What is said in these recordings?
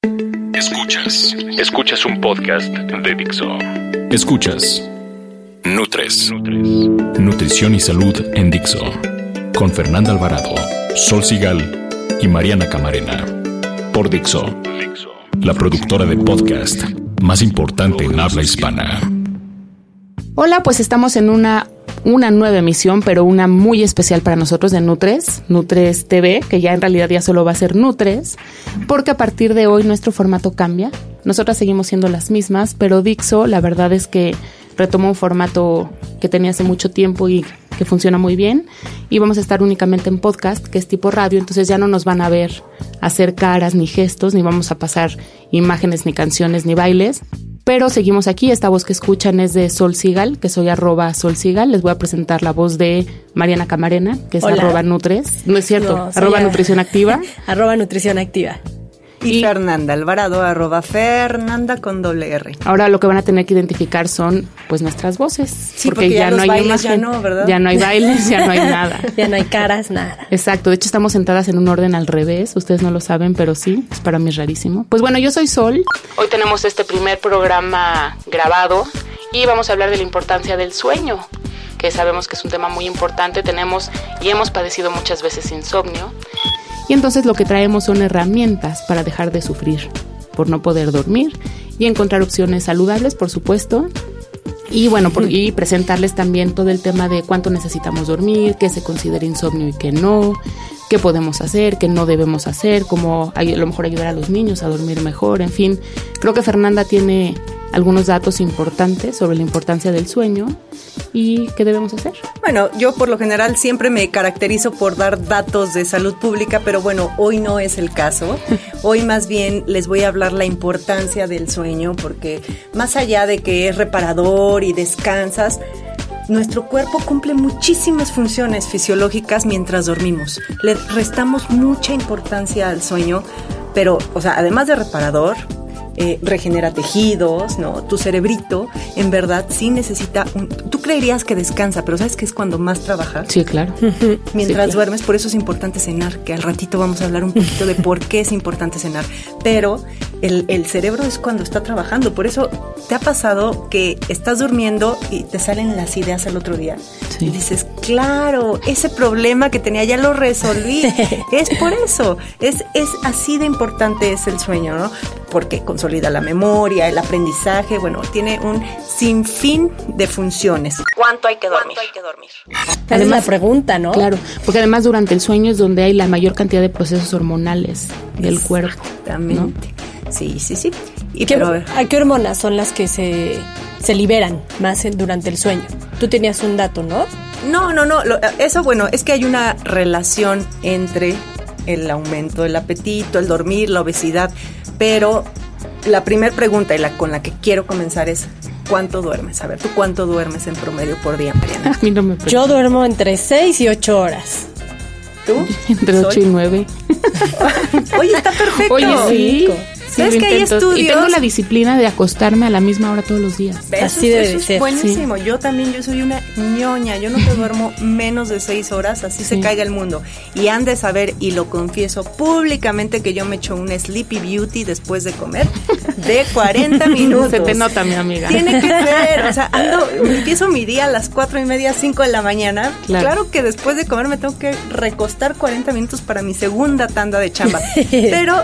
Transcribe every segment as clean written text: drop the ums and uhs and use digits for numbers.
Escuchas un podcast de Dixo. Escuchas Nutres. Nutrición y salud en Dixo. Con Fernanda Alvarado, Sol Sigal y Mariana Camarena. Por Dixo, la productora de podcast más importante en habla hispana. Hola, pues estamos en una nueva emisión, pero una muy especial para nosotros de Nutres TV, que ya en realidad ya solo va a ser Nutres, porque a partir de hoy nuestro formato cambia. Nosotras seguimos siendo las mismas, pero Dixo, la verdad es que retomó un formato que tenía hace mucho tiempo y que funciona muy bien, y vamos a estar únicamente en podcast, que es tipo radio, entonces ya no nos van a ver hacer caras ni gestos, ni vamos a pasar imágenes, ni canciones, ni bailes. Pero seguimos aquí. Esta voz que escuchan es de Sol Sigal, que soy @SolSigal. Les voy a presentar la voz de Mariana Camarena, que es @Nutres. No es cierto, no, @Nutrición Activa. @Nutrición Activa. Y Fernanda Alvarado, @Fernanda con $R. Ahora lo que van a tener que identificar son pues nuestras voces. Sí, porque ya no hay bailes, imagen, ¿verdad? Ya no hay bailes, ya no hay nada. Ya no hay caras, nada. Exacto, de hecho estamos sentadas en un orden al revés. Ustedes no lo saben, pero sí, es para mí rarísimo. Pues bueno, yo soy Sol. Hoy tenemos este primer programa grabado y vamos a hablar de la importancia del sueño, que sabemos que es un tema muy importante. Tenemos y hemos padecido muchas veces insomnio. Y entonces lo que traemos son herramientas para dejar de sufrir por no poder dormir y encontrar opciones saludables, por supuesto. Y bueno, y presentarles también todo el tema de cuánto necesitamos dormir, qué se considera insomnio y qué no, qué podemos hacer, qué no debemos hacer, cómo a lo mejor ayudar a los niños a dormir mejor, en fin. Creo que Fernanda tiene algunos datos importantes sobre la importancia del sueño y qué debemos hacer. Bueno, yo por lo general siempre me caracterizo por dar datos de salud pública, pero bueno, hoy no es el caso. Hoy más bien les voy a hablar la importancia del sueño, porque más allá de que es reparador y descansas, nuestro cuerpo cumple muchísimas funciones fisiológicas mientras dormimos. Le restamos mucha importancia al sueño, pero, o sea, además de reparador, regenera tejidos, ¿no? Tu cerebrito, en verdad, sí necesita Tú creerías que descansa, pero ¿sabes qué es cuando más trabaja? Sí, claro. Mientras duermes, por eso es importante cenar, que al ratito vamos a hablar un poquito de por qué es importante cenar. Pero el cerebro es cuando está trabajando, por eso ¿te ha pasado que estás durmiendo y te salen las ideas al otro día? Sí. Y dices, claro, ese problema que tenía ya lo resolví. Es por eso, es así de importante es el sueño, ¿no? Porque consolida la memoria, el aprendizaje, bueno, tiene un sinfín de funciones. ¿Cuánto hay que dormir? Además, la pregunta, ¿no? Claro, porque además durante el sueño es donde hay la mayor cantidad de procesos hormonales del cuerpo. Exactamente. ¿No? Sí. ¿A qué hormonas son las que se liberan más durante el sueño? Tú tenías un dato, ¿no? No. Eso, bueno, es que hay una relación entre el aumento del apetito, el dormir, la obesidad, pero la primera pregunta y con la que quiero comenzar es ¿cuánto duermes? A ver, ¿tú cuánto duermes en promedio por día, Mariana? A mí no me pregunto. Yo duermo entre 6 y 8 horas. ¿Tú? Entre 8 y 9. Oye, está perfecto. Oye, sí. ¿Sabes que hay estudios? Y tengo la disciplina de acostarme a la misma hora todos los días. Así debe ser. Buenísimo. Sí. Yo soy una ñoña. Yo no te duermo menos de 6 horas, así se caiga el mundo. Y han de saber, y lo confieso públicamente, que yo me echo un Sleepy Beauty después de comer de 40 minutos. Se te nota, mi amiga. Tiene que ser. O sea, empiezo mi día a las 4:30, 5 de la mañana. Claro que después de comer me tengo que recostar 40 minutos para mi segunda tanda de chamba. Pero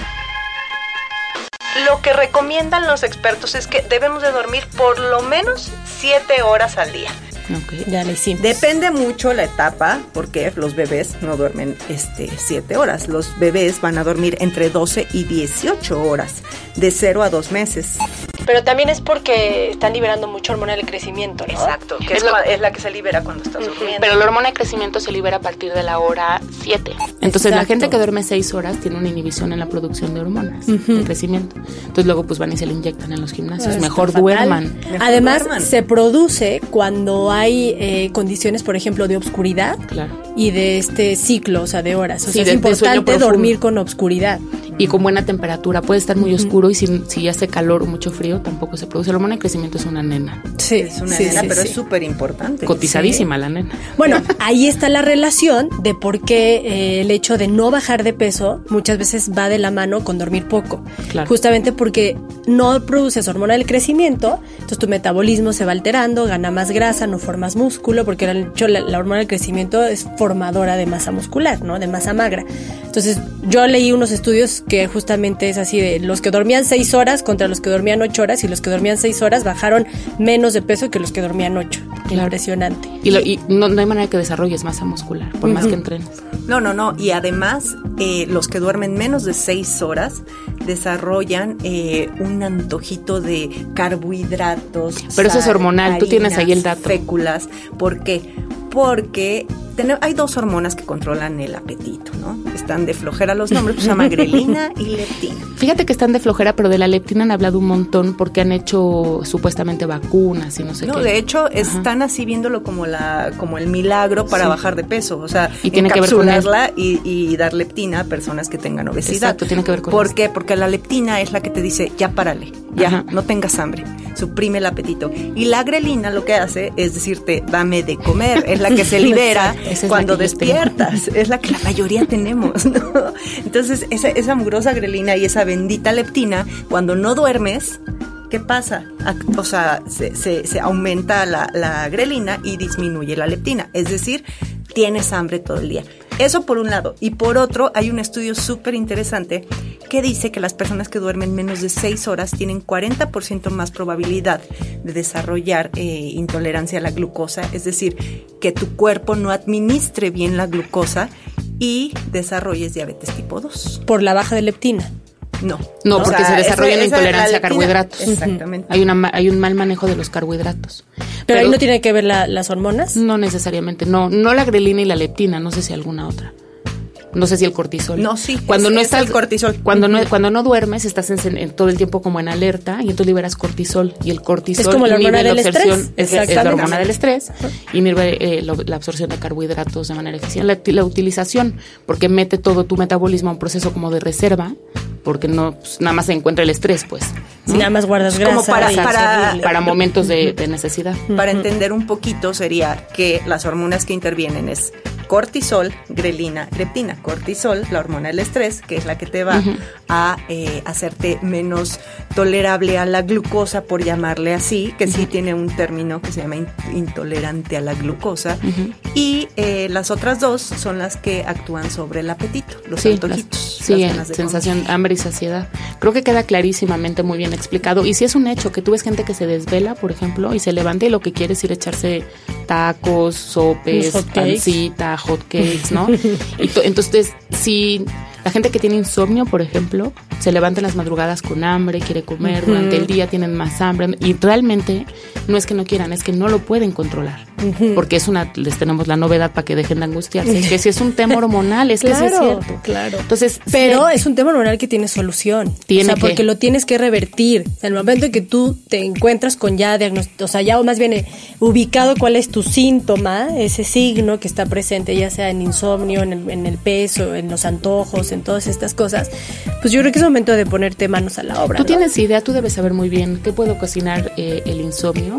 lo que recomiendan los expertos es que debemos de dormir por lo menos 7 horas al día. Okay. Ya le hicimos. Depende mucho la etapa, porque los bebés no duermen 7 horas. Los bebés van a dormir entre 12 y 18 horas, de 0 a 2 meses. Pero también es porque están liberando mucha hormona del crecimiento, ¿no? Exacto, que es la que se libera cuando estás durmiendo. Pero la hormona de crecimiento se libera a partir de la hora 7. Entonces la gente que duerme 6 horas tiene una inhibición en la producción de hormonas de crecimiento. Entonces luego pues van y se le inyectan en los gimnasios. Mejor duerman. Además se produce cuando hay condiciones, por ejemplo, de obscuridad y de ciclo, o sea, de horas. O sea, es importante dormir con obscuridad. y con buena temperatura. Puede estar muy oscuro y si hace calor o mucho frío tampoco se produce. La hormona de crecimiento es una nena. Sí, es una nena, pero es súper importante. Cotizadísima la nena. Bueno, ahí está la relación de por qué el hecho de no bajar de peso muchas veces va de la mano con dormir poco. Claro. Justamente porque no produces hormona del crecimiento, entonces tu metabolismo se va alterando, gana más grasa, no formas músculo, porque la hormona del crecimiento es formadora de masa muscular, ¿no? De masa magra. Entonces, yo leí unos estudios que justamente es así de los que dormían 6 horas contra los que dormían 8 horas, y los que dormían 6 horas bajaron menos de peso que los que dormían 8. Claro. Impresionante. Y no hay manera que desarrolles masa muscular, por más que entrenes. No. Y además, los que duermen menos de 6 horas desarrollan un antojito de carbohidratos. Pero eso es hormonal, harinas, tú tienes ahí el dato. Féculas. ¿Por qué? Porque hay 2 hormonas que controlan el apetito, ¿no? Están de flojera los nombres, pues se llama grelina y leptina. Fíjate que están de flojera, pero de la leptina han hablado un montón porque han hecho supuestamente vacunas y no sé qué. No, de hecho, están así viéndolo como el milagro para bajar de peso. O sea, y tiene encapsularla y dar leptina a personas que tengan obesidad. Exacto, tiene que ver con ¿Por eso. qué? Porque la leptina es la que te dice, ya párale, ya, no tengas hambre, suprime el apetito. Y la grelina lo que hace es decirte, dame de comer, es la que se libera cuando despiertas, es la que la mayoría tenemos, ¿no? Entonces, esa mugrosa grelina y esa bendita leptina, cuando no duermes, ¿qué pasa? O sea, se aumenta la grelina y disminuye la leptina, es decir, tienes hambre todo el día. Eso por un lado. Y por otro, hay un estudio súper interesante que dice que las personas que duermen menos de 6 horas tienen 40% más probabilidad de desarrollar intolerancia a la glucosa, es decir, que tu cuerpo no administre bien la glucosa y desarrolles diabetes tipo 2. Por la baja de leptina. No, porque se desarrolla una intolerancia a carbohidratos. Exactamente. Hay un mal manejo de los carbohidratos. ¿Pero ahí no tiene que ver las hormonas? No necesariamente, no la grelina y la leptina, no sé si alguna otra. No sé si el cortisol. No, sí. Cuando no estás el cortisol. Cuando no duermes, estás todo el tiempo como en alerta y entonces liberas cortisol y el cortisol es como la hormona del estrés. Es la hormona del estrés Ajá. Y inhibe la absorción de carbohidratos de manera eficiente, la utilización, porque mete todo tu metabolismo a un proceso como de reserva, porque no pues, nada más se encuentra el estrés, pues. ¿no? Si nada más guardas grasa. Como para momentos de necesidad. Para entender un poquito sería que las hormonas que intervienen es cortisol, grelina, leptina. Cortisol, la hormona del estrés, que es la que te va a hacerte menos tolerable a la glucosa, por llamarle así, que sí tiene un término que se llama intolerante a la glucosa. Y las otras 2 son las que actúan sobre el apetito, los antojitos. Sensación, hambre y saciedad. Creo que queda clarísimamente muy bien explicado. Y si es un hecho que tú ves gente que se desvela, por ejemplo, y se levanta y lo que quiere es ir a echarse tacos, sopes, pancita, hot cakes, ¿no? Entonces, si la gente que tiene insomnio, por ejemplo, se levanta en las madrugadas con hambre, quiere comer, durante el día tienen más hambre, y realmente no es que no quieran, es que no lo pueden controlar, porque les tenemos la novedad para que dejen de angustiarse, que si es un tema hormonal, es claro, que sí es cierto. Claro. Entonces, pero es un tema hormonal que tiene solución. Porque lo tienes que revertir. O sea, el momento en que tú te encuentras con ya diagnóstico, o sea, ya más bien ubicado cuál es tu síntoma, ese signo que está presente, ya sea en insomnio, en el peso, en los antojos, en todas estas cosas, pues yo creo que es momento de ponerte manos a la obra. Tú tienes idea, tú debes saber muy bien qué puede ocasionar el insomnio.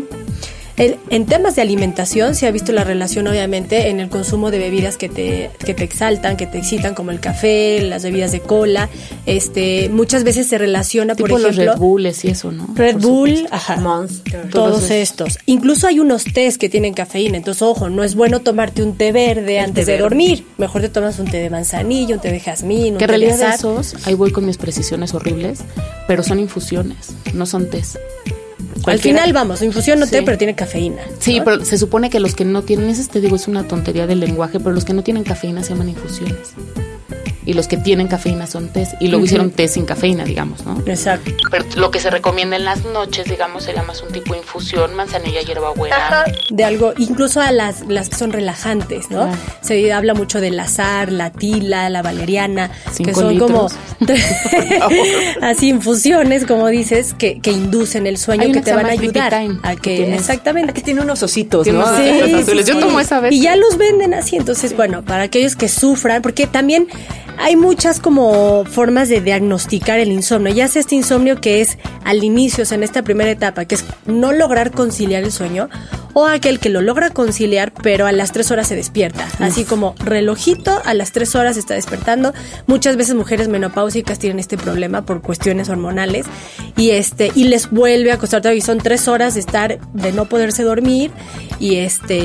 En temas de alimentación se ha visto la relación, obviamente, en el consumo de bebidas que te exaltan, que te excitan, como el café, las bebidas de cola. Muchas veces se relaciona, tipo por ejemplo, los Red Bulls y eso, ¿no? Red Bull, Monster, todos estos. Incluso hay unos tés que tienen cafeína, entonces, ojo, no es bueno tomarte un té verde antes de dormir. Mejor te tomas un té de manzanilla, un té de jazmín, un té de azahar. Que en realidad esos, ahí voy con mis precisiones horribles, pero son infusiones, no son tés. Al final, vamos, infusión no té, pero tiene cafeína, ¿no? Sí, pero se supone que los que no tienen, eso te digo, es una tontería del lenguaje, pero los que no tienen cafeína se llaman infusiones. Y los que tienen cafeína son tés. Y luego hicieron té sin cafeína, digamos, ¿no? Exacto. Pero lo que se recomienda en las noches, digamos, sería más un tipo de infusión, manzanilla, hierbabuena. De algo, incluso a las que son relajantes, ¿no? Se habla mucho del azar, la tila, la valeriana, 5 que son litros. Como así infusiones, como dices, que inducen el sueño, que te van a ayudar a que exactamente. Que tiene unos ositos, tiene ¿no? unos ositos azules. Yo tomo esa vez. Y ya los venden así, entonces, bueno, para aquellos que sufran, porque también hay muchas como formas de diagnosticar el insomnio. Ya sea este insomnio que es al inicio, o sea, en esta primera etapa, que es no lograr conciliar el sueño, o aquel que lo logra conciliar, pero a las 3 horas se despierta. Así como relojito, a las 3 horas se está despertando. Muchas veces mujeres menopáusicas tienen este problema por cuestiones hormonales y les vuelve a costar todavía. Son 3 horas de no poderse dormir y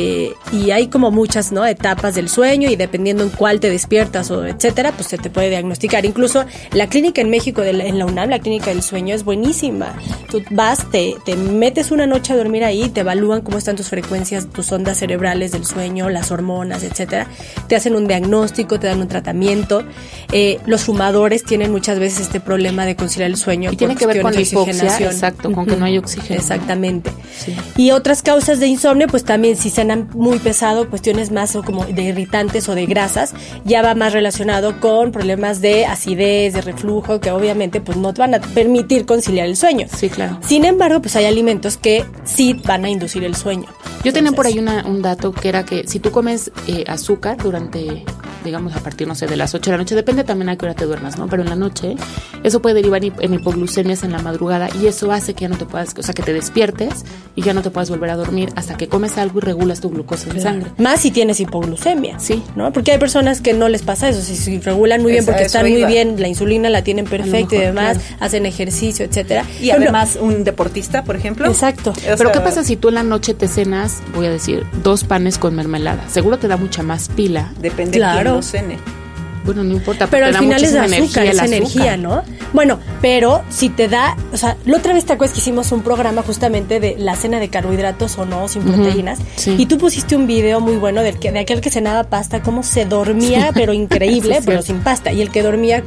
hay como muchas, ¿no?, etapas del sueño, y dependiendo en cuál te despiertas o etcétera, pues se te puede diagnosticar. Incluso la clínica en México, en la UNAM, la clínica del sueño es buenísima. Tú vas, te metes una noche a dormir ahí, te evalúan cómo están tus frecuencias, tus ondas cerebrales del sueño, las hormonas, etcétera. Te hacen un diagnóstico, te dan un tratamiento. Los fumadores tienen muchas veces este problema de conciliar el sueño. Y tiene que ver con la hipoxia, exacto, con que no hay oxígeno. Exactamente. Sí. Y otras causas de insomnio, pues también si cenan muy pesado, cuestiones más como de irritantes o de grasas, ya va más relacionado con problemas de acidez, de reflujo, que obviamente pues no te van a permitir conciliar el sueño. Sí, claro. Sin embargo, pues hay alimentos que sí van a inducir el sueño. Yo tenía por ahí un dato que era que si tú comes azúcar durante, digamos, a partir, no sé, de las 8 de la noche, depende también a qué hora te duermas, ¿no? Pero en la noche, eso puede derivar en hipoglucemias en la madrugada, y eso hace que ya no te puedas, o sea, que te despiertes y ya no te puedas volver a dormir hasta que comes algo y regulas tu glucosa en sangre. Más si tienes hipoglucemia. Sí. ¿No? Porque hay personas que no les pasa eso, si regulan muy bien porque están muy bien, la insulina la tienen perfecta y demás, claro, hacen ejercicio, etcétera. Y además un deportista, por ejemplo. Exacto. Pero ¿qué pasa si tú en la noche te cenas, voy a decir, 2 panes con mermelada? Seguro te da mucha más pila. Depende de quién lo cene. Bueno, no importa, pero al final es azúcar, es energía, ¿no? Bueno, pero si te da, o sea, la otra vez te acuerdas que hicimos un programa justamente de la cena de carbohidratos o no, sin proteínas, sí, y tú pusiste un video muy bueno de aquel que cenaba pasta, cómo se dormía, pero increíble, sí, pero sin pasta, y el que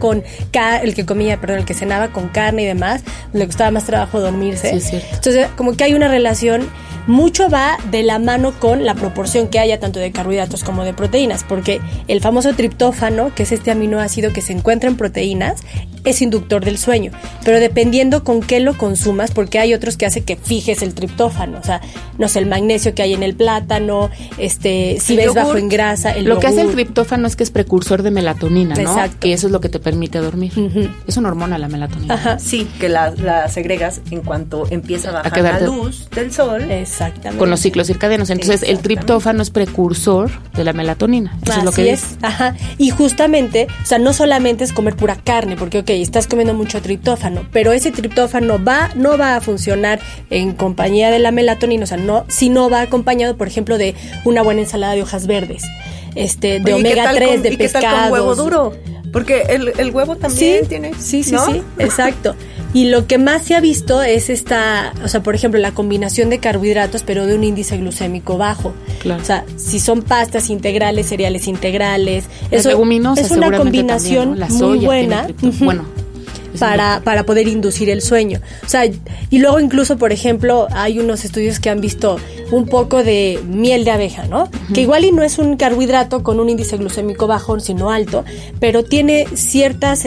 cenaba con carne y demás, le costaba más trabajo dormirse. Sí, es cierto. Entonces, como que hay una relación. Mucho va de la mano con la proporción que haya tanto de carbohidratos como de proteínas, porque el famoso triptófano, que es este aminoácido que se encuentra en proteínas, es inductor del sueño, pero dependiendo con qué lo consumas, porque hay otros que hace que fijes el triptófano, o sea, no sé, el magnesio que hay en el plátano, si ves bajo en grasa, el Lo que hace el yogur. Triptófano es que es precursor de melatonina, ¿no? Exacto. Que eso es lo que te permite dormir. Uh-huh. Es una hormona la melatonina. Ajá. Sí, que la segregas en cuanto empieza a bajar la luz del sol. Exactamente. Con los ciclos circadianos. Entonces, el triptófano es precursor de la melatonina. Eso Así es lo que es. Ajá. Y justamente, o sea, no solamente es comer pura carne, porque estás comiendo mucho triptófano, pero ese triptófano no va a funcionar en compañía de la melatonina, o sea, si no va acompañado, por ejemplo, de una buena ensalada de hojas verdes, de omega 3, de pescados. ¿Qué tal con huevo duro? Porque el huevo también tiene... Sí, ¿no? sí, exacto. Y lo que más se ha visto es o sea, por ejemplo, la combinación de carbohidratos, pero de un índice glucémico bajo. Claro. O sea, si son pastas integrales, cereales integrales, eso es una combinación también, ¿no? muy buena. Bueno. Para poder inducir el sueño. O sea, y luego incluso, por ejemplo, hay unos estudios que han visto un poco de miel de abeja, ¿no? Uh-huh. Que igual y no es un carbohidrato con un índice glucémico bajo, sino alto, pero tiene ciertos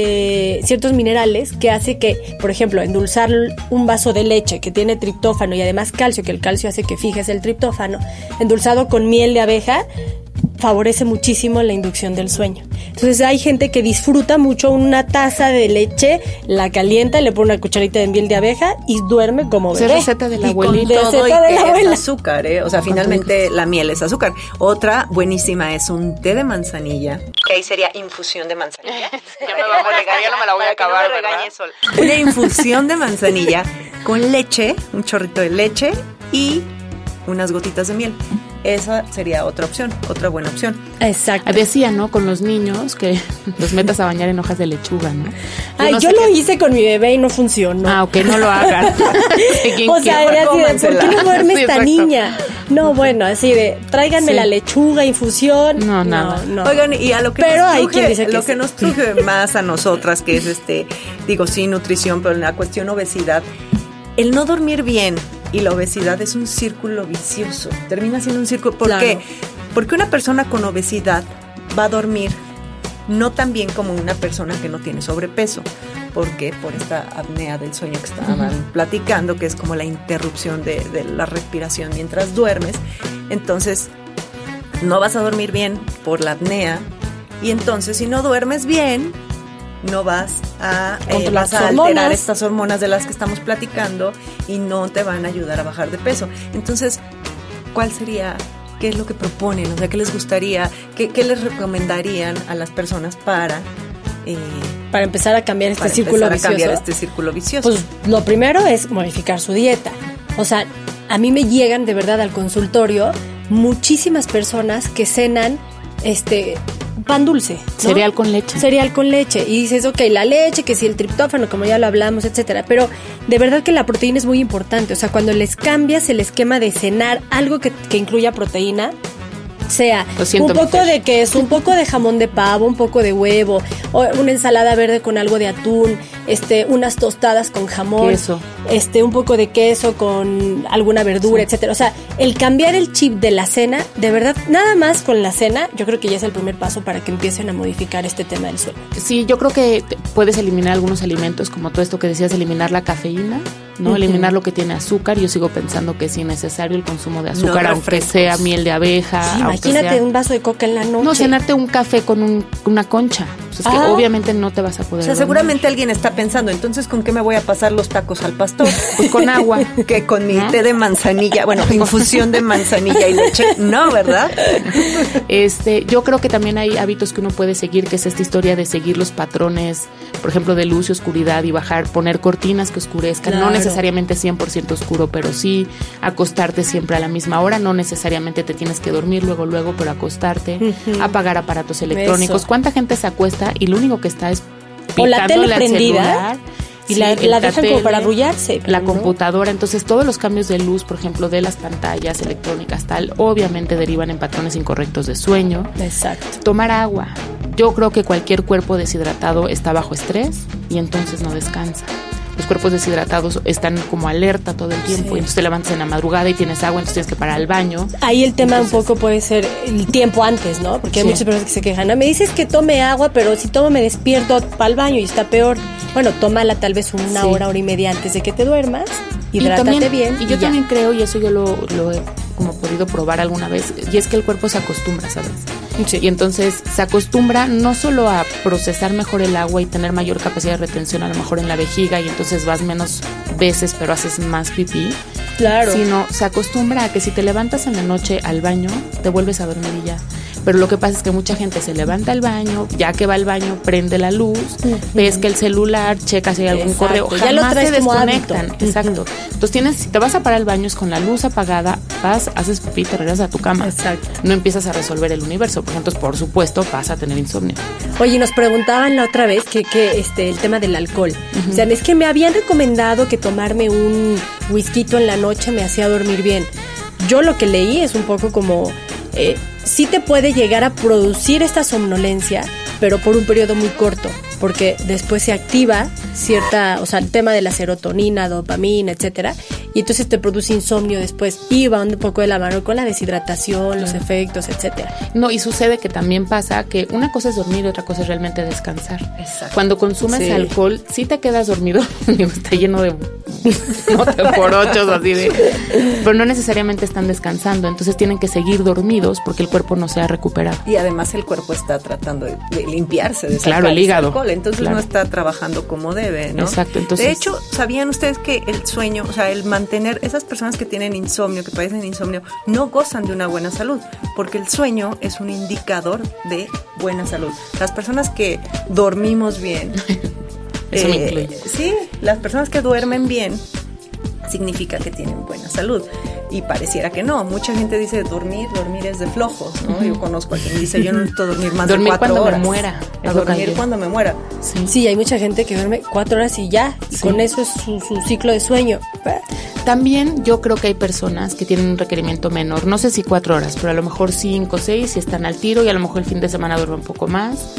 minerales que hace que, por ejemplo, endulzar un vaso de leche que tiene triptófano y además calcio, que el calcio hace que fijes el triptófano, endulzado con miel de abeja, favorece muchísimo la inducción del sueño. Entonces hay gente que disfruta mucho una taza de leche, la calienta, le pone una cucharita de miel de abeja y duerme como bebé. Es receta de la abuelita. Y con todo, y que es azúcar, o sea, finalmente la miel es azúcar. Otra buenísima es un té de manzanilla, que ahí sería infusión de manzanilla. Ya me vamos a regañar, ya no me la voy a acabar, no ¿verdad? Sol. Una infusión de manzanilla con leche, un chorrito de leche y unas gotitas de miel. Esa sería otra opción, otra buena opción. Exacto. Decía, ¿no? Con los niños que los metas a bañar en hojas de lechuga, ¿no? Yo lo hice con mi bebé y no funcionó. Ah, ok, no lo hagan. O sea, era así de, ¿por qué no duerme esta niña? No, bueno, así de, tráiganme la lechuga, infusión. No, nada. No. Oigan, y a lo que pero nos hay truje, quien dice que lo que nos truje más a nosotras, que es sí, nutrición, pero en la cuestión obesidad, el no dormir bien y la obesidad es un círculo vicioso. Termina siendo un círculo. ¿Por qué? Porque una persona con obesidad va a dormir no tan bien como una persona que no tiene sobrepeso. ¿Por qué? Por esta apnea del sueño que estaban platicando, que es como la interrupción de la respiración mientras duermes. Entonces, no vas a dormir bien por la apnea Y entonces, si no duermes bien, no vas a alterar estas hormonas de las que estamos platicando y no te van a ayudar a bajar de peso. Entonces, ¿cuál sería, qué es lo que proponen? O sea, ¿qué les gustaría, qué les recomendarían a las personas para empezar a cambiar este círculo vicioso? Pues lo primero es modificar su dieta. O sea, a mí me llegan de verdad al consultorio muchísimas personas que cenan pan dulce, ¿no? Cereal con leche. Y dices, ok, la leche, que si el triptófano, como ya lo hablamos, etcétera. Pero de verdad que la proteína es muy importante. O sea, cuando les cambias el esquema de cenar algo que incluya proteína, sea un poco de queso, un poco de jamón de pavo, un poco de huevo, o una ensalada verde con algo de atún, unas tostadas con jamón, queso. Un poco de queso con alguna verdura, etcétera. O sea, el cambiar el chip de la cena, de verdad, nada más con la cena, yo creo que ya es el primer paso para que empiecen a modificar este tema del sueño. Sí, yo creo que puedes eliminar algunos alimentos, como todo esto que decías, eliminar la cafeína, ¿no? Uh-huh. Eliminar lo que tiene azúcar. Yo sigo pensando que es innecesario el consumo de azúcar, aunque sea miel de abeja. Sí, imagínate un vaso de coca en la noche. No, cenarte un café con una concha. Pues es que obviamente no te vas a poder. O sea, seguramente alguien está pensando, entonces, ¿con qué me voy a pasar los tacos al pastor? Pues con agua. Que con mi té de manzanilla, bueno, infusión de manzanilla y leche. No, ¿verdad? Yo creo que también hay hábitos que uno puede seguir, que es esta historia de seguir los patrones, por ejemplo, de luz y oscuridad y poner cortinas que oscurezcan. Claro. No necesariamente 100% oscuro, pero sí acostarte siempre a la misma hora. No necesariamente te tienes que dormir luego, pero acostarte, apagar aparatos electrónicos. Eso. ¿Cuánta gente se acuesta y lo único que está es picando el celular? Y sí, la dejan como para arrullarse. La computadora. Entonces, todos los cambios de luz, por ejemplo, de las pantallas electrónicas, obviamente derivan en patrones incorrectos de sueño. Exacto. Tomar agua. Yo creo que cualquier cuerpo deshidratado está bajo estrés y entonces no descansa. Los cuerpos deshidratados están como alerta todo el tiempo, y entonces te levantas en la madrugada y tienes agua, entonces tienes que parar al baño. Ahí el tema un poco puede ser el tiempo antes, ¿no? Porque hay muchas personas que se quejan. Me dices que tome agua, pero si tomo me despierto para el baño y está peor. Bueno, tómala tal vez una hora y media antes de que te duermas, hidrátate bien. Y yo también creo, y eso yo lo he como podido probar alguna vez, y es que el cuerpo se acostumbra, ¿sabes? Sí. Y entonces se acostumbra no solo a procesar mejor el agua y tener mayor capacidad de retención a lo mejor en la vejiga, y entonces vas menos veces pero haces más pipí. Claro. Sino se acostumbra a que si te levantas en la noche al baño, te vuelves a dormir y ya. Pero lo que pasa es que mucha gente se levanta al baño, ya que va al baño, prende la luz, pesca el celular, checa si hay algún correo, ya lo traes se como desconectan. Hábito. Exacto. Entonces si te vas a parar al baño es con la luz apagada, vas, haces pipí, te regresas a tu cama. Exacto. No empiezas a resolver el universo, porque entonces por supuesto vas a tener insomnio. Oye, nos preguntaban la otra vez que el tema del alcohol. O sea, es que me habían recomendado que tomarme un whisky en la noche me hacía dormir bien. Yo lo que leí es un poco como sí te puede llegar a producir esta somnolencia, pero por un periodo muy corto, porque después se activa el tema de la serotonina, dopamina, etcétera, y entonces te produce insomnio después, y va un poco de la mano con la deshidratación, los efectos, etcétera. No, y sucede que también pasa que una cosa es dormir y otra cosa es realmente descansar. Exacto. Cuando consumes alcohol, sí te quedas dormido, está lleno de por ochos así pero no necesariamente están descansando, entonces tienen que seguir dormidos porque el cuerpo no se ha recuperado. Y además el cuerpo está tratando de limpiarse de el hígado, alcohol, entonces no está trabajando como debe, ¿no? Exacto. Entonces, de hecho, ¿sabían ustedes que el sueño, o sea, el mantener, esas personas que tienen insomnio, que padecen insomnio, no gozan de una buena salud? Porque el sueño es un indicador de buena salud. Las personas que dormimos bien eso me incluye. Sí, las personas que duermen bien significa que tienen buena salud. Y pareciera que no. Mucha gente dice dormir es de flojos, ¿no? Yo conozco a quien dice yo no necesito dormir más de 4 horas. Dormir cuando me muera. Dormir cuando me muera. Sí, hay mucha gente que duerme 4 horas y ya. Y con eso es su ciclo de sueño. También yo creo que hay personas que tienen un requerimiento menor. No sé si 4 horas, pero a lo mejor 5, 6 si están al tiro, y a lo mejor el fin de semana duermen un poco más.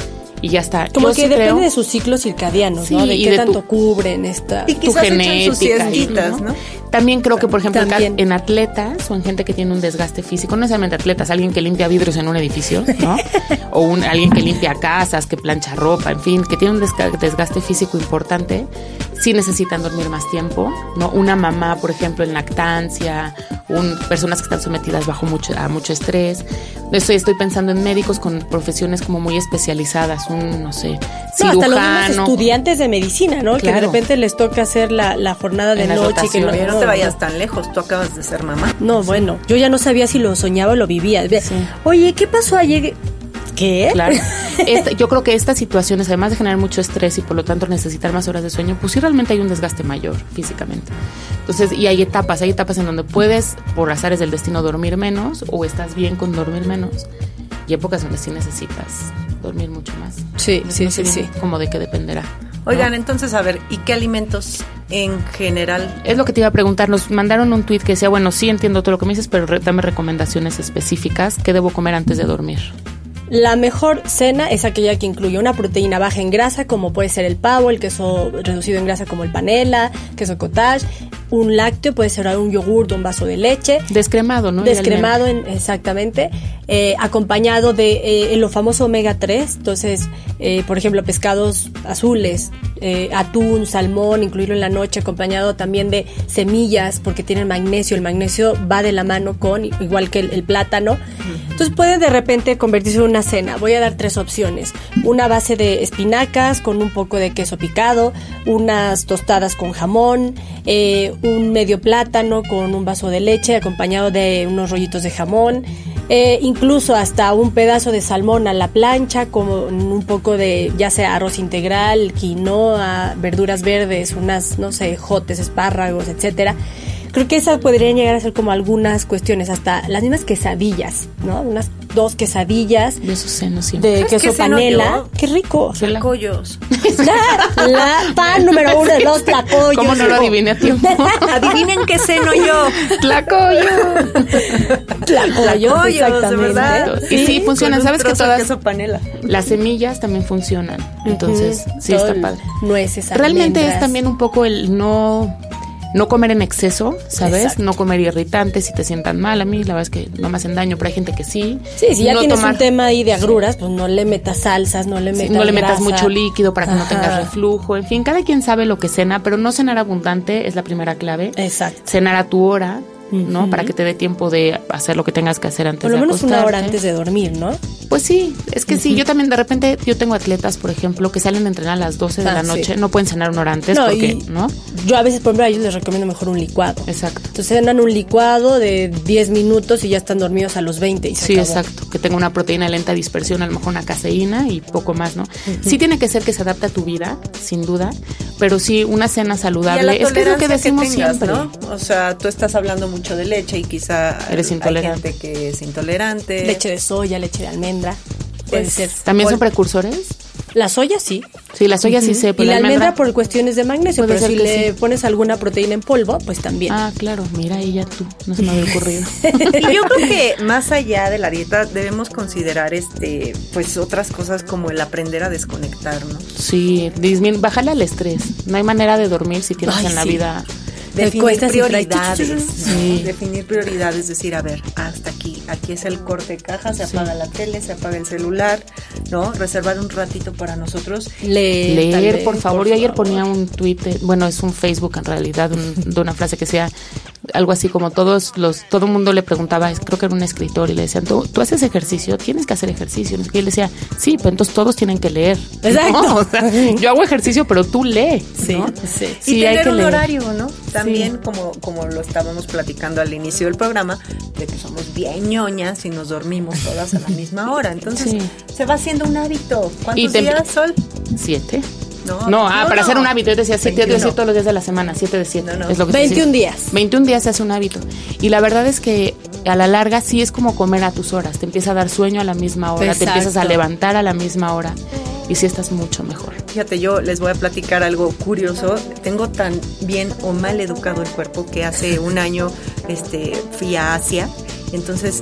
y ya está. Como yo que sí depende creo, de sus ciclos circadianos, sí, ¿no? De y qué de tanto cubren esta... Y tu quizás echan sus genética, siestitas, ¿no? También creo que, por ejemplo, También. en atletas o en gente que tiene un desgaste físico, no necesariamente atletas, alguien que limpia vidrios en un edificio, ¿no? O alguien que limpia casas, que plancha ropa, en fin, que tiene un desgaste físico importante, sí necesitan dormir más tiempo, ¿no? Una mamá, por ejemplo, en lactancia, personas que están sometidas a mucho estrés. Estoy pensando en médicos con profesiones como muy especializadas, no sé, cirujano. Hasta los mismos estudiantes de medicina, ¿no? Claro. Que de repente les toca hacer la jornada de En las noche. Que rotaciones. No te vayas tan lejos, tú acabas de ser mamá. No, bueno, yo ya no sabía si lo soñaba o lo vivía. Sí. Oye, ¿qué pasó ayer? ¿Qué? Claro. Yo creo que estas situaciones, además de generar mucho estrés y por lo tanto necesitar más horas de sueño, pues sí realmente hay un desgaste mayor físicamente. Entonces, y hay etapas en donde puedes, por azares del destino, dormir menos o estás bien con dormir menos. Y épocas donde sí necesitas dormir mucho más. Sí, No sí, sé sí, bien sí. Como de qué dependerá. Oigan, ¿no? entonces, a ver, ¿y qué alimentos en general? Es lo que te iba a preguntar. Nos mandaron un tuit que decía, bueno, sí entiendo todo lo que me dices, pero dame recomendaciones específicas. ¿Qué debo comer antes de dormir? La mejor cena es aquella que incluye una proteína baja en grasa, como puede ser el pavo, el queso reducido en grasa como el panela, queso cottage, un lácteo, puede ser un yogur, un vaso de leche. Descremado, ¿no? Descremado, exactamente, acompañado de lo famoso omega 3, entonces, por ejemplo, pescados azules, atún, salmón, incluirlo en la noche, acompañado también de semillas, porque tienen magnesio. El magnesio va de la mano con, igual que el plátano. Entonces puede de repente convertirse en una cena. Voy a dar 3 opciones. Una base de espinacas con un poco de queso picado, unas tostadas con jamón, un medio plátano con un vaso de leche acompañado de unos rollitos de jamón, incluso hasta un pedazo de salmón a la plancha con un poco de, ya sea arroz integral, quinoa, verduras verdes, unas, no sé, ejotes, espárragos, etcétera. Creo que esas podrían llegar a ser como algunas cuestiones, hasta las mismas quesadillas, ¿no? Unas 2 quesadillas De esos senos siempre. de ¿Sabes queso qué ceno panela. yo? ¡Qué rico! Tlacoyos. La pan número 1 de los tlacoyos. ¿Cómo no lo adiviné a tiempo? Adivinen qué ceno yo. Tlacoyo. Tlacoyos, de exactamente. verdad. Y sí, funcionan. Con un ¿Sabes que trozo de todas queso panela. las semillas también funcionan? Entonces, sí Todo está padre. Nueces, Realmente almendras. es también un poco el no comer en exceso, ¿sabes? Exacto. No comer irritantes si te sientan mal. A mí la verdad es que no me hacen daño, pero hay gente que sí. Sí, si ya no tienes tomar- un tema ahí de agruras, pues no le metas salsas, no le Sí, metas no le metas grasa. mucho líquido para que no tengas Ajá. reflujo. En fin, cada quien sabe lo que cena, pero no cenar abundante es la primera clave. Exacto. Cenar a tu hora, ¿no? Ujú. Para que te dé tiempo de hacer lo que tengas que hacer antes Por lo de menos una hora acostarte. antes de dormir, ¿no? Pues sí, es que sí, yo también de repente, yo tengo atletas, por ejemplo, que salen a entrenar a las 12 de la Sí. noche, no pueden cenar una hora antes No, porque, y ¿no? Yo a veces, por ejemplo, a ellos les recomiendo mejor un licuado. Exacto. Entonces cenan un licuado de 10 minutos y ya están dormidos a los 20 y se Sí, acabó. exacto, que tenga una proteína de lenta dispersión, a lo mejor una caseína y poco más, ¿no? Sí tiene que ser que se adapte a tu vida, sin duda, pero sí una cena Y a la saludable, es que es lo que tolerancia decimos tengas, siempre. ¿no? O sea, tú estás hablando mucho de leche y quizá Eres intolerante. hay gente que es intolerante. Leche de soya, leche de almendra. Puede Pues, ser. ¿También son Pol- precursores? La soya sí. Sí, la soya sí sé, Y pero la almendra por cuestiones de magnesio, Puede pero ser si que le sí. pones alguna proteína en polvo, pues también. Ah, claro, mira, ella tú, no se me había ocurrido. Y yo creo que más allá de la dieta debemos considerar pues otras cosas como el aprender a desconectar, ¿no? Sí, bajarle al estrés. No hay manera de dormir si tienes Ay, en la sí. vida. Definir cuesta sin traer prioridades. Sí. Definir prioridades, decir, a ver, hasta aquí es el corte de caja, se apaga la tele, se apaga el celular, ¿no? Reservar un ratito para nosotros. Leer, tal por vez, favor. Yo ayer ponía un tweet, bueno, es un Facebook en realidad, de una frase que decía algo así como todo el mundo le preguntaba, creo que era un escritor, y le decían, ¿tú haces ejercicio? Tienes que hacer ejercicio. No sé qué. Y él decía, sí, pero entonces todos tienen que leer. Exacto. ¿No? O sea, yo hago ejercicio, pero tú lee. Sí, ¿no? sí. Y hay tener que un leer. horario, ¿no? También, como lo estábamos platicando al inicio del programa, de que somos bien ñoñas y nos dormimos todas a la misma hora. Entonces, Sí. se va haciendo un hábito. Y ¿Cuántos te- días, Sol? 7. No, Para hacer un hábito, yo decía 7, yo 21. decía todos los días de la semana, 7 de 7. No. Es lo que 21 decía. días. 21 días se hace un hábito. Y la verdad es que a la larga sí es como comer a tus horas. Te empieza a dar sueño a la misma hora, Exacto. te empiezas a levantar a la misma hora y sí estás mucho mejor. Fíjate, yo les voy a platicar algo curioso. Tengo tan bien o mal educado el cuerpo que hace un año fui a Asia. Entonces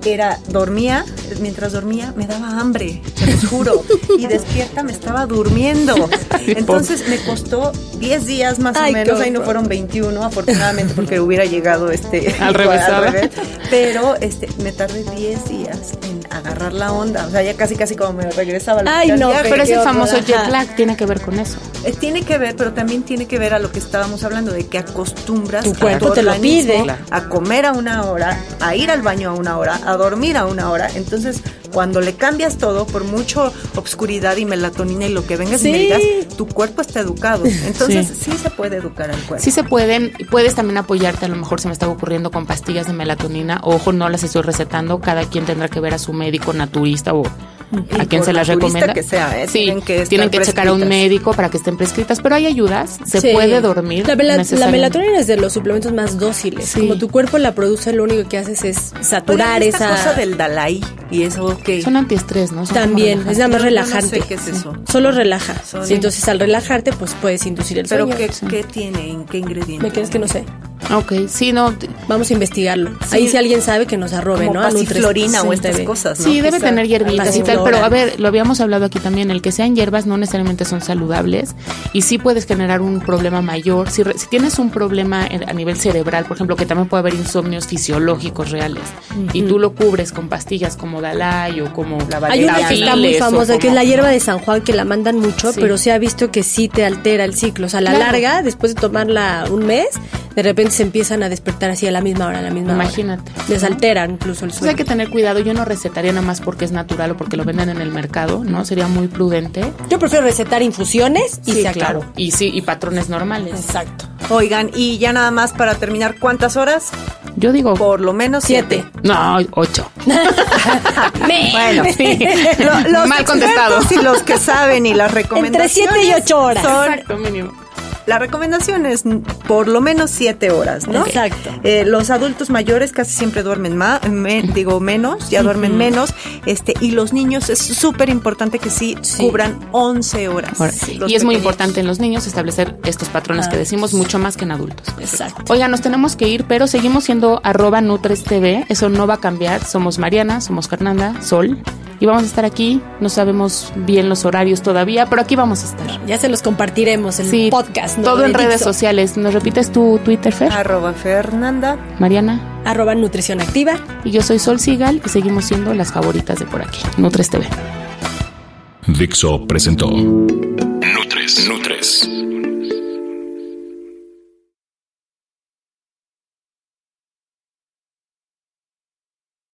mientras dormía me daba hambre, te lo juro, y despierta me estaba durmiendo. Entonces me costó 10 días más o menos, ahí no fueron 21 afortunadamente porque hubiera llegado al revés, pero me tardé 10 días en agarrar la onda, o sea, ya casi como me regresaba la pero ese famoso jet lag tiene que ver con eso. Tiene que ver, pero también tiene que ver a lo que estábamos hablando, de que acostumbras tu cuerpo te lo pide a comer a una hora, a ir al baño a una hora, a dormir a una hora. Entonces, cuando le cambias todo, por mucho obscuridad y melatonina y lo que vengas y me digas, tu cuerpo está educado. Entonces, sí se puede educar al cuerpo. Sí se pueden. Puedes también apoyarte, a lo mejor se me está ocurriendo, con pastillas de melatonina. Ojo, no las estoy recetando. Cada quien tendrá que ver a su médico naturista o a quien se las recomienda. Que sea, sí, tienen que checar a un médico para que estén prescritas, pero hay ayudas, se puede dormir. La melatonina es de los suplementos más dóciles. Como tu cuerpo la produce, lo único que haces es saturar esa cosa del Dalai y eso que son antiestrés, ¿no? Son también es nada más relajante. No sé qué es eso. Solo relaja. Entonces al relajarte pues puedes inducir el sueño. Pero ¿qué tiene? ¿En qué ingrediente? ¿Me crees que no sé? Ok, sí, no. Vamos a investigarlo. Ahí si alguien sabe que nos arrobe, como ¿no? Pasiflorina o estas cosas, ¿no? Sí, debe tener hierbitas y tal, pero a ver, lo habíamos hablado aquí también, el que sean hierbas no necesariamente son saludables y sí puedes generar un problema mayor. Si tienes un problema a nivel cerebral, por ejemplo, que también puede haber insomnios fisiológicos reales y tú lo cubres con pastillas como Dalai o como la Hay una que está muy famosa, que es la hierba de San Juan, que la mandan mucho, pero se ha visto que sí te altera el ciclo. O sea, a la larga, después de tomarla un mes, de repente se empiezan a despertar así a la misma hora, Imagínate. Les altera incluso el sueño. Pues hay que tener cuidado. Yo no recetaría nada más porque es natural o porque lo venden en el mercado, ¿no? Sería muy prudente. Yo prefiero recetar infusiones y se acabó. Claro. Y patrones normales. Exacto. Oigan, y ya nada más para terminar, ¿cuántas horas? Yo digo por lo menos 7. No, 8. Bueno, sí. Los mal contestado. Y los que saben y las recomendaciones entre 7 y 8 horas. Exacto, mínimo. La recomendación es por lo menos 7 horas, ¿no? Exacto. Los adultos mayores casi siempre duermen menos, ya duermen menos, y los niños es súper importante que sí cubran 11 horas. Y es muy importante en los niños establecer estos patrones que decimos mucho más que en adultos. Exacto. Oigan, nos tenemos que ir, pero seguimos siendo @NutresTV, eso no va a cambiar. Somos Mariana, somos Fernanda, Sol. Y vamos a estar aquí, no sabemos bien los horarios todavía, pero aquí vamos a estar. Ya se los compartiremos en el podcast, ¿no? Todo en redes sociales. ¿Nos repites tu Twitter, Fer? @Fernanda. Mariana. @Nutrición Activa. Y yo soy Sol Sigal y seguimos siendo las favoritas de por aquí. Nutres TV. Dixo presentó Nutres.